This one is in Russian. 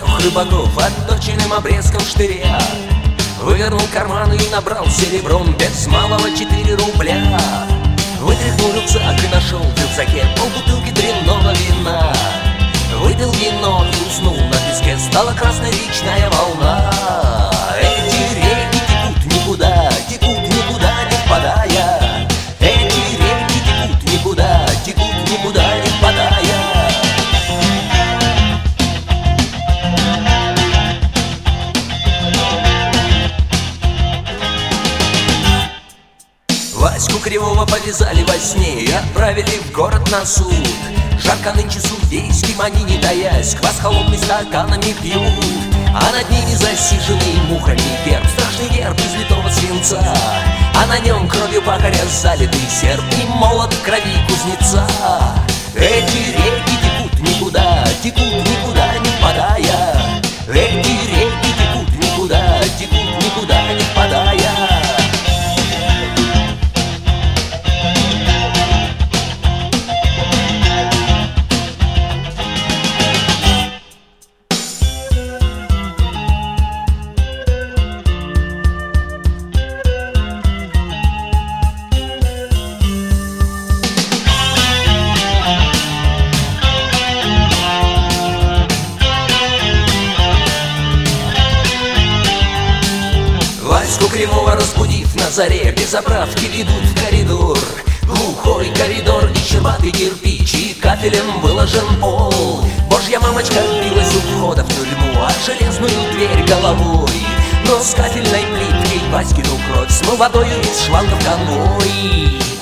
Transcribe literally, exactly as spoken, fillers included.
трех рыбаков отточенным обрезком штыря. Вывернул карманы и набрал серебром без малого четыре рубля. Вытряхнул рюкзак и нашел в рюкзаке полбутылки дрянного вина. Выпил вино и уснул на песке, стала красная речная волна. Эти реки текут никуда, текут никуда не впадая. Эти реки текут никуда, текут никуда не впадая. Ваську Кривого повязали во сне и отправили в город на суд. Жарко нынче судейским они, не таясь, квас холодный стаканами пьют. А над ними засиженный мухами герб, страшный герб из литого свинца. А на нем кровью пахаря залитый серп и молот в крови кузнеца. Эти реки текут никуда, текут никуда не впадая. Эти реки текут никуда, текут никуда не впадая. Ваську Кривого разбудив на заре, без оправки ведут в коридор. Глухой коридор и щербатый кирпич, и кафелем выложен пол. Божья мамочка билась у входа в тюрьму, а железную дверь головой. Но с кафельной плиткой Васькину кровь смыл водою из шлангов конвой.